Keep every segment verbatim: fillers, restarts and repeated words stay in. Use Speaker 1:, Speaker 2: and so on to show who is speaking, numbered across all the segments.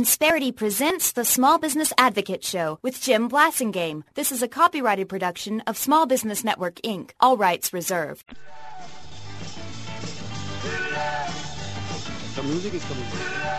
Speaker 1: Insperity presents the Small Business Advocate Show with Jim Blasingame. This is a copyrighted production of Small Business Network, Incorporated. All rights reserved.
Speaker 2: The music is coming.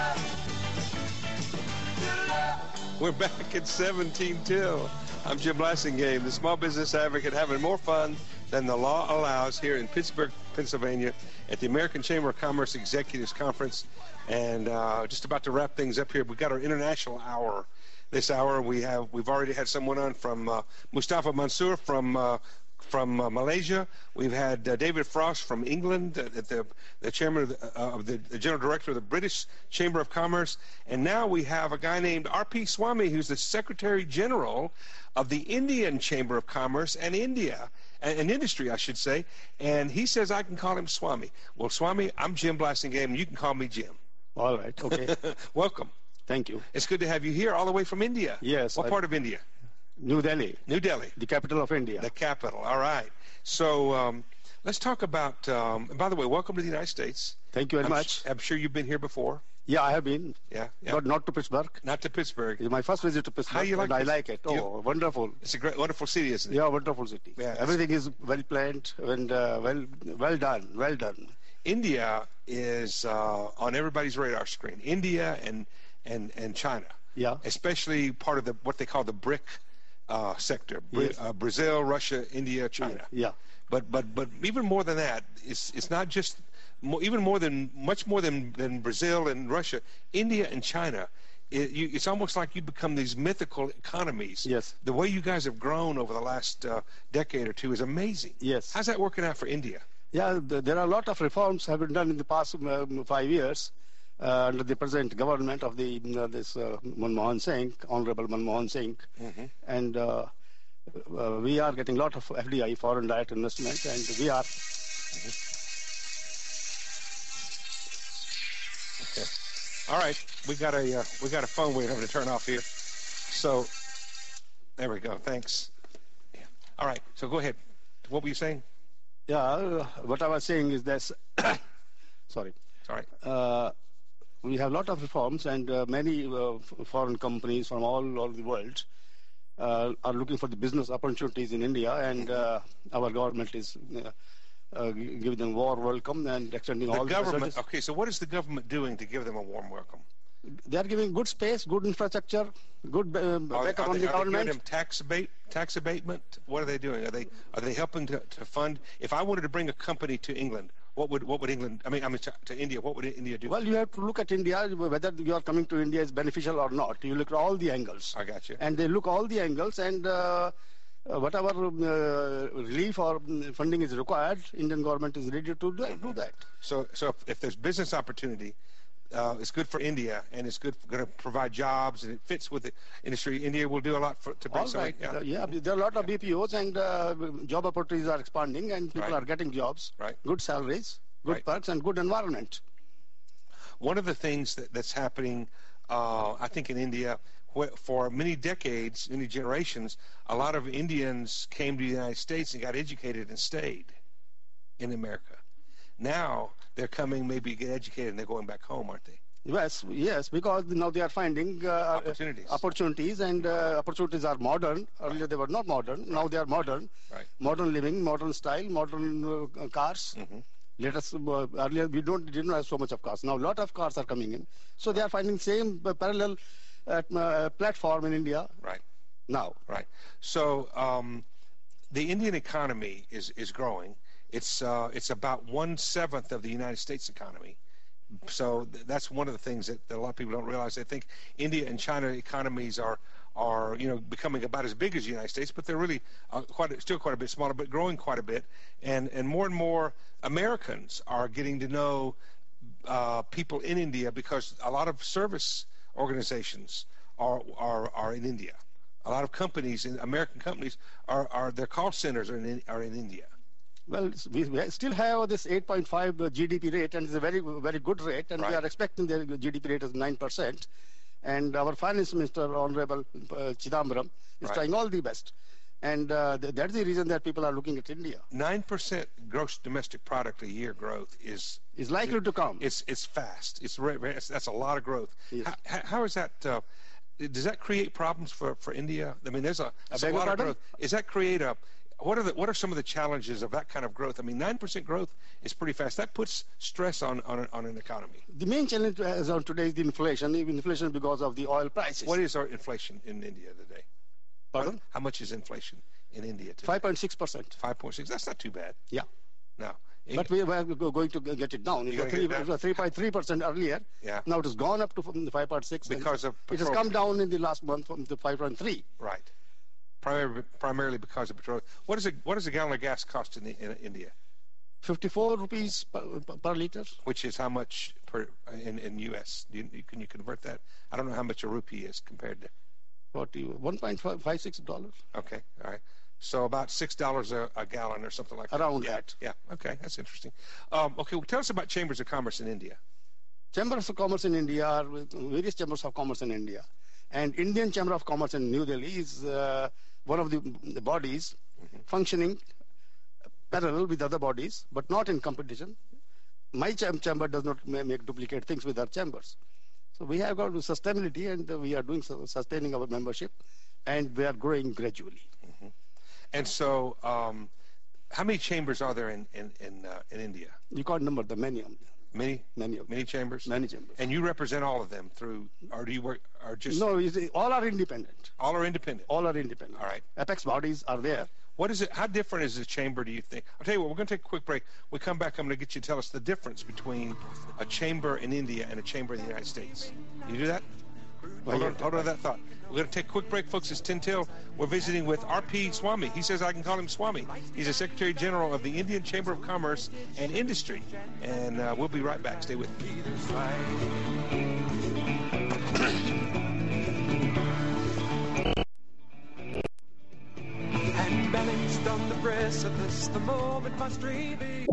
Speaker 3: We're back at seventeen till. I'm Jim Blasingame, the Small Business Advocate, having more fun than the law allows here in Pittsburgh, Pennsylvania, at the American Chamber of Commerce Executives Conference. And uh, just about to wrap things up here. We've got our international hour. This hour we have we've already had someone on from uh, Mustafa Mansour from uh, from uh, Malaysia. We've had uh, David Frost from England, uh, the the chairman of, the, uh, of the, the general director of the British Chamber of Commerce, and now we have a guy named R P Swamy, who's the Secretary General of the Indian Chamber of Commerce and India. An industry, I should say, and he says I can call him Swamy. Well, Swamy, I'm Jim Blasingame, and you can call me Jim.
Speaker 2: All right, okay.
Speaker 3: Welcome.
Speaker 2: Thank you.
Speaker 3: It's good to have you here, all the way from India.
Speaker 2: Yes.
Speaker 3: What
Speaker 2: I,
Speaker 3: part of India?
Speaker 2: New Delhi.
Speaker 3: New Delhi.
Speaker 2: The capital of India.
Speaker 3: The capital, all right. So um, let's talk about, um, and by the way, welcome to the United States.
Speaker 2: Thank you very
Speaker 3: I'm
Speaker 2: much.
Speaker 3: Sh- I'm sure you've been here before.
Speaker 2: Yeah, I have been.
Speaker 3: Yeah, yeah.
Speaker 2: But not to Pittsburgh.
Speaker 3: Not to Pittsburgh.
Speaker 2: It's my first visit to Pittsburgh.
Speaker 3: How you like
Speaker 2: and
Speaker 3: this?
Speaker 2: I like it. Oh,
Speaker 3: you,
Speaker 2: wonderful.
Speaker 3: It's a great, wonderful city, isn't it?
Speaker 2: Yeah, wonderful city.
Speaker 3: Yeah,
Speaker 2: everything is well planned and uh, well, well done. Well done.
Speaker 3: India is uh, on everybody's radar screen. India and and and China.
Speaker 2: Yeah.
Speaker 3: Especially part of the what they call the BRIC uh, sector. Bra-
Speaker 2: Yes.
Speaker 3: uh, Brazil, Russia, India, China.
Speaker 2: Yeah.
Speaker 3: But but but even more than that, it's it's not just more, even more than much more than than Brazil and Russia. India and China. It, you, it's almost like you become these mythical economies.
Speaker 2: Yes.
Speaker 3: The way you guys have grown over the last uh, decade or two is amazing.
Speaker 2: Yes.
Speaker 3: How's that working out for India?
Speaker 2: Yeah, the, there are a lot of reforms have been done in the past um, five years uh, under the present government of the uh, this uh, Manmohan Singh, Honorable Manmohan Singh,
Speaker 3: Mm-hmm.
Speaker 2: and uh, uh, we are getting a lot of F D I, foreign direct investment, and we are.
Speaker 3: Okay. All right, we got a uh, we got a phone we're having to turn off here. So there we go. Thanks. Yeah. All right. So go ahead. What were you saying?
Speaker 2: Yeah, uh, what I was saying is this. Sorry.
Speaker 3: All right.
Speaker 2: Uh, we have a lot of reforms, and uh, many uh, f- foreign companies from all over the world uh, are looking for the business opportunities in India, and uh, our government is uh, uh, g- giving them warm welcome and extending
Speaker 3: The
Speaker 2: all
Speaker 3: government.
Speaker 2: the facilities.
Speaker 3: Okay. So what is the government doing to give them a warm welcome?
Speaker 2: They are giving good space, good infrastructure, good uh,
Speaker 3: Are,
Speaker 2: backup
Speaker 3: are
Speaker 2: on
Speaker 3: they,
Speaker 2: the
Speaker 3: are they giving
Speaker 2: government.
Speaker 3: them tax abate tax abatement? What are they doing? Are they are they helping to, to fund? If I wanted to bring a company to England, what would what would England? I mean, I mean to, to India. What would India do?
Speaker 2: Well, you have to look at India, whether you are coming to India is beneficial or not. You look at all the angles.
Speaker 3: I got you.
Speaker 2: And they look all the angles, and uh, uh, whatever uh, relief or mm, funding is required, Indian government is ready to do, do that.
Speaker 3: So so if, if there's business opportunity, uh, it's good for India, and it's good going to provide jobs, and it fits with the industry. India will do a lot for, to bring
Speaker 2: All
Speaker 3: some.
Speaker 2: right.
Speaker 3: Yeah.
Speaker 2: Uh, yeah, there are a lot of B P Os, and uh, job opportunities are expanding, and people
Speaker 3: Right.
Speaker 2: are getting jobs,
Speaker 3: Right.
Speaker 2: good salaries, good
Speaker 3: Right.
Speaker 2: perks, and good environment.
Speaker 3: One of the things that, that's happening, uh, I think, in India, wh- for many decades, many generations, a lot of Indians came to the United States and got educated and stayed in America. Now they're coming, maybe get educated, and they're going back home, aren't they?
Speaker 2: Yes, yes, because now they are finding uh,
Speaker 3: Opportunities.
Speaker 2: opportunities, and uh, opportunities are modern. Earlier they were not modern. Now they are modern.
Speaker 3: Right.
Speaker 2: Modern living, modern style, modern uh, cars.
Speaker 3: Mm-hmm.
Speaker 2: Let us uh, earlier we don't didn't have so much of cars. Now a lot of cars are coming in. So they are finding same uh, parallel uh, uh, platform in India
Speaker 3: Right.
Speaker 2: now.
Speaker 3: Right. So um, the Indian economy is, is growing. It's uh, it's about one seventh of the United States economy. So th- that's one of the things that, that a lot of people don't realize. They think India and China economies are are you know becoming about as big as the United States, but they're really uh, quite a, still quite a bit smaller, but growing quite a bit. And and more and more Americans are getting to know uh, people in India because a lot of service organizations are are are in India. A lot of companies, in American companies, are, are their call centers are in are in India.
Speaker 2: Well, it's- we, we still have this eight point five G D P rate, and it's a very, very good rate, and we
Speaker 3: Right.
Speaker 2: are expecting the G D P rate is nine percent. And our finance minister, Honorable uh, Chidambaram, is
Speaker 3: Right.
Speaker 2: trying all the best. And uh, th- that's the reason that people are looking at India.
Speaker 3: Nine percent gross domestic product a year growth is
Speaker 2: It's likely to come.
Speaker 3: It's it's fast. It's, it's that's a lot of growth.
Speaker 2: Yes.
Speaker 3: How, how is that? Uh, does that create problems for, for India? I mean, there's a, there's a lot of growth. Does that create a what are the what are some of the challenges of that kind of growth? I mean, nine percent growth is pretty fast. That puts stress on on, on an economy.
Speaker 2: The main challenge as on today is the inflation. Inflation because of the oil prices.
Speaker 3: What is our inflation in India today?
Speaker 2: Pardon?
Speaker 3: How much is inflation in India today?
Speaker 2: five point six percent.
Speaker 3: five point six. That's not too bad.
Speaker 2: Yeah.
Speaker 3: No.
Speaker 2: But we were going to get it down. It was three point three percent earlier.
Speaker 3: Yeah.
Speaker 2: Now it has gone up to five point six.
Speaker 3: Because of
Speaker 2: petroleum. It has come down in the last month from the five point three.
Speaker 3: Right. Primarily, primarily because of petroleum. What is a what does a gallon of gas cost in, the, in India?
Speaker 2: fifty-four rupees per, per liter.
Speaker 3: Which is how much per in in U S? Do you, can you convert that? I don't know how much a rupee is compared to.
Speaker 2: Forty one point five six dollars.
Speaker 3: Okay. All right. So about six dollars a, a gallon or something like that.
Speaker 2: Around
Speaker 3: yeah.
Speaker 2: that.
Speaker 3: Yeah. Okay. That's interesting. Um, okay. Well, tell us about chambers of commerce in India.
Speaker 2: Chambers of commerce in India are various chambers of commerce in India, and Indian Chamber of Commerce in New Delhi is uh, one of the, the bodies mm-hmm. functioning parallel with other bodies, but not in competition. My cham- chamber does not ma- make duplicate things with our chambers. So we have got sustainability, and uh, we are doing su- sustaining our membership, and we are growing gradually.
Speaker 3: Mm-hmm. And so, um, how many chambers are there in in in, uh, in India?
Speaker 2: You can't number the many of them.
Speaker 3: Many,
Speaker 2: many of them.
Speaker 3: Many chambers.
Speaker 2: Many chambers.
Speaker 3: And you represent all of them through, or do you work, or just?
Speaker 2: No, you see, all are independent.
Speaker 3: All are independent.
Speaker 2: All are independent.
Speaker 3: All right.
Speaker 2: Apex bodies are there.
Speaker 3: What is it? How different is the chamber, do you think? I'll tell you what, we're going to take a quick break. When we come back, I'm going to get you to tell us the difference between a chamber in India and a chamber in the United States. You do that?
Speaker 2: Well,
Speaker 3: hold, on, hold on to that thought. We're going to take a quick break, folks. It's ten till. We're visiting with R P Swamy. He says I can call him Swamy. He's the Secretary General of the Indian Chamber of Commerce and Industry. And uh, we'll be right back. Stay with me.
Speaker 4: And balanced on the precipice, the moment must reveal.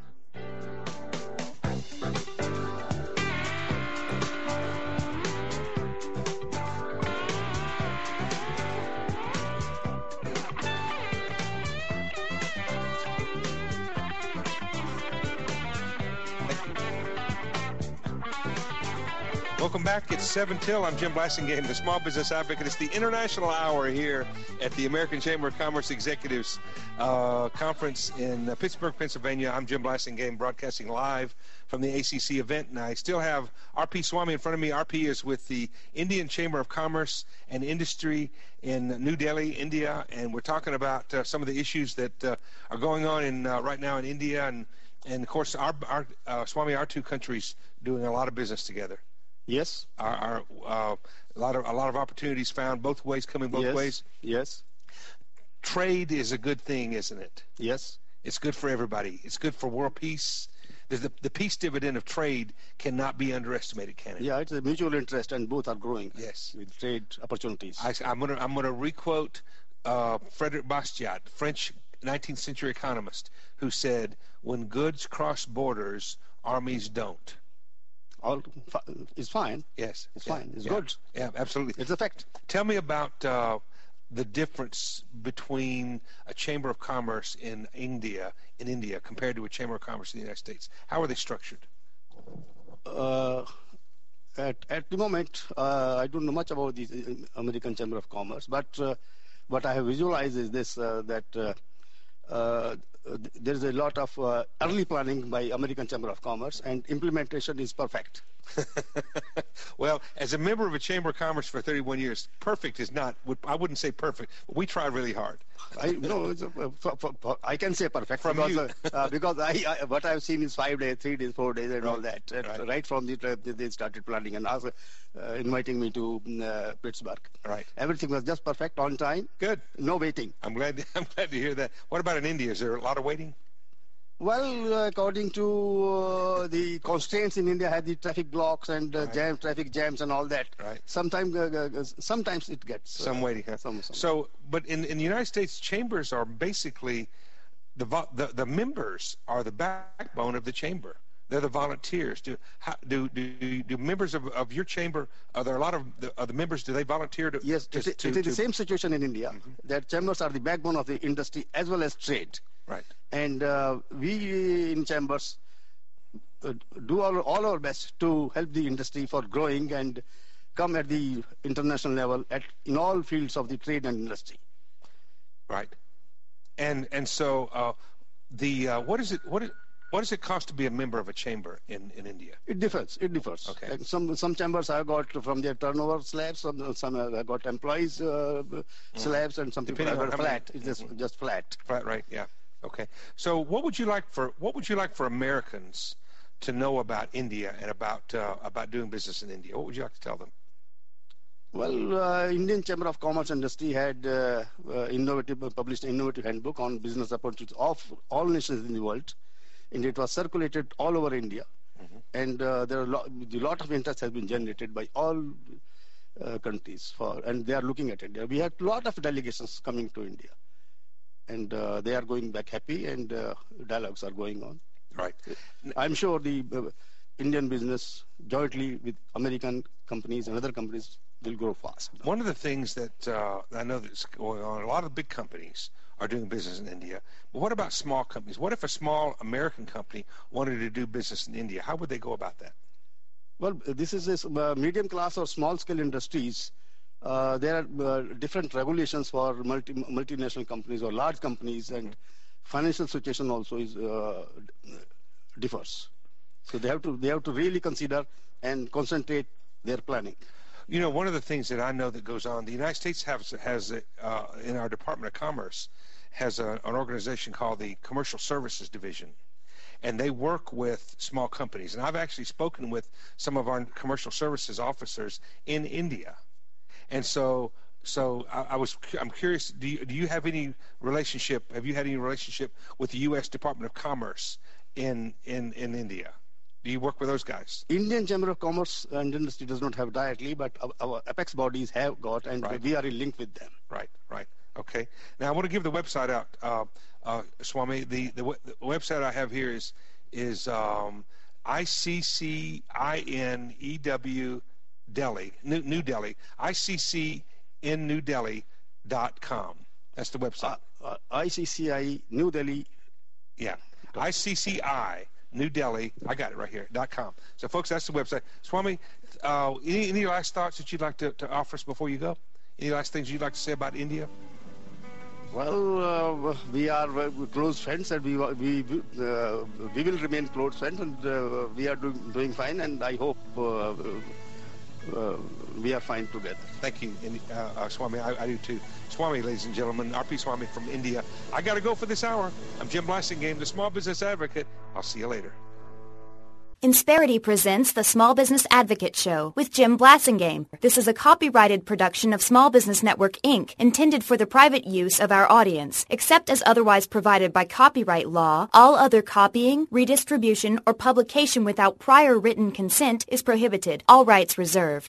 Speaker 3: Welcome back. It's seven till. I'm Jim Blasingame, the Small Business Advocate. It's the International Hour here at the American Chamber of Commerce Executives uh, Conference in uh, Pittsburgh, Pennsylvania. I'm Jim Blasingame, broadcasting live from the A C C event, and I still have R P Swamy in front of me. R P is with the Indian Chamber of Commerce and Industry in New Delhi, India, and we're talking about uh, some of the issues that uh, are going on in uh, right now in India, and and of course, our, our uh, Swamy, our two countries doing a lot of business together.
Speaker 2: Yes.
Speaker 3: Our, our uh, a lot of a lot of opportunities found both ways, coming both
Speaker 2: yes.
Speaker 3: ways.
Speaker 2: Yes.
Speaker 3: Trade is a good thing, isn't it?
Speaker 2: Yes.
Speaker 3: It's good for everybody. It's good for world peace. The, the, the peace dividend of trade cannot be underestimated, can it?
Speaker 2: Yeah, it's a mutual interest, and both are growing.
Speaker 3: Yes.
Speaker 2: With trade opportunities.
Speaker 3: I, I'm gonna I'm gonna requote uh, Frederick Bastiat, French nineteenth century economist, who said, "When goods cross borders, armies don't."
Speaker 2: All is fine.
Speaker 3: Yes,
Speaker 2: it's
Speaker 3: yeah,
Speaker 2: fine. It's
Speaker 3: yeah,
Speaker 2: good.
Speaker 3: Yeah, absolutely.
Speaker 2: It's a fact.
Speaker 3: Tell me about uh, the difference between a chamber of commerce in India, in India, compared to a chamber of commerce in the United States. How are they structured?
Speaker 2: Uh, at at the moment, uh, I don't know much about the American Chamber of Commerce, but uh, what I have visualized is this: uh, that uh, uh, there is a lot of uh, early planning by American Chamber of Commerce, and implementation is perfect.
Speaker 3: Well, as a member of a Chamber of Commerce for thirty-one years, perfect is not, I wouldn't say perfect, but we try really hard.
Speaker 2: I no, it's a, for, for, for, I can say perfect
Speaker 3: from
Speaker 2: because,
Speaker 3: you.
Speaker 2: uh, uh, because I, I what I've seen is five days, three days, four days, and
Speaker 3: right.
Speaker 2: all that. Uh,
Speaker 3: right.
Speaker 2: right from the uh, they started planning and also uh, inviting me to uh, Pittsburgh.
Speaker 3: Right.
Speaker 2: Everything was just perfect, on time.
Speaker 3: Good.
Speaker 2: No waiting.
Speaker 3: I'm glad. To, I'm glad to hear that. What about in India? Is there a lot of waiting?
Speaker 2: Well, uh, according to uh, the constraints in India, had the traffic blocks and uh,
Speaker 3: right.
Speaker 2: jam, traffic jams and all that.
Speaker 3: Right.
Speaker 2: Sometimes, uh, uh, sometimes it gets
Speaker 3: some
Speaker 2: uh,
Speaker 3: waiting. Huh?
Speaker 2: Some, some.
Speaker 3: So, but in in the United States, chambers are basically the the the members are the backbone of the chamber. They're the volunteers. Do how, do do do members of, of your chamber? Are there a lot of the, of the members? Do they volunteer to?
Speaker 2: Yes,
Speaker 3: to,
Speaker 2: it, it,
Speaker 3: to,
Speaker 2: it is
Speaker 3: to,
Speaker 2: the same situation in India.
Speaker 3: Mm-hmm.
Speaker 2: That chambers are the backbone of the industry as well as trade.
Speaker 3: Right.
Speaker 2: And uh, we in chambers uh, do all, all our best to help the industry for growing and come at the international level at in all fields of the trade and industry.
Speaker 3: Right. And and so uh, the uh, what is it what is what does it cost to be a member of a chamber in, in India?
Speaker 2: It differs. It differs.
Speaker 3: Okay.
Speaker 2: Like some some chambers I got from their turnover slabs. Some some I got employees uh, slabs, and some people I
Speaker 3: Depending on
Speaker 2: got
Speaker 3: how
Speaker 2: flat.
Speaker 3: many-
Speaker 2: It's just just flat.
Speaker 3: Flat rate, yeah. Okay. So what would you like for what would you like for Americans to know about India and about uh, about doing business in India? What would you like to tell them?
Speaker 2: Well, uh, Indian Chamber of Commerce Industry had uh, uh, innovative uh, published an innovative handbook on business opportunities of all nations in the world, and it was circulated all over India. Mm-hmm. And uh, there are a lot, a lot of interest has been generated by all uh, countries for, and they are looking at India. We had a lot of delegations coming to India, and uh, they are going back happy, and uh, dialogues are going on.
Speaker 3: Right.
Speaker 2: I'm sure the uh, Indian business jointly with American companies and other companies will grow fast.
Speaker 3: One of the things that uh, I know that's going on, a lot of big companies are doing business in India. But what about small companies? What if a small American company wanted to do business in India? How would they go about that?
Speaker 2: Well, this is a uh, medium class or small scale industries. Uh, there are uh, different regulations for multi multinational companies or large companies, and financial situation also is uh, differs. So they have to they have to really consider and concentrate their planning.
Speaker 3: You know, one of the things that I know that goes on, the United States has, has uh, in our Department of Commerce, has a, an organization called the Commercial Services Division, and they work with small companies. And I've actually spoken with some of our commercial services officers in India. And so, so I, I was, I'm curious, do you, do you have any relationship, have you had any relationship with the U S Department of Commerce in, in, in India? Do you work with those guys?
Speaker 2: Indian Chamber of Commerce and Industry does not have directly, but our, our apex bodies have got, and
Speaker 3: Right.
Speaker 2: we are in link with them.
Speaker 3: Right, right. Okay. Now I want to give the website out, uh, uh, Swami. The, the the website I have here is is um, I C C I N E W Delhi, New, New Delhi, I C C in New Delhi dot com. That's the website.
Speaker 2: Uh, uh, I C C I New Delhi.
Speaker 3: Yeah, I C C I New Delhi. I got it right here. dot com. So, folks, that's the website. Swami, uh, any any last thoughts that you'd like to, to offer us before you go? Any last things you'd like to say about India?
Speaker 2: Well, uh, we are uh, close friends, and we we uh, we will remain close friends, and uh, we are do, doing fine. And I hope uh, uh, we are fine together.
Speaker 3: Thank you, uh, uh, Swami. I, I do too. Swami, ladies and gentlemen, R P Swami from India. I got to go for this hour. I'm Jim Blasingame, the Small Business Advocate. I'll see you later.
Speaker 1: Insperity presents the Small Business Advocate Show with Jim Blasingame. This is a copyrighted production of Small Business Network, Incorporated, intended for the private use of our audience. Except as otherwise provided by copyright law, all other copying, redistribution, or publication without prior written consent is prohibited. All rights reserved.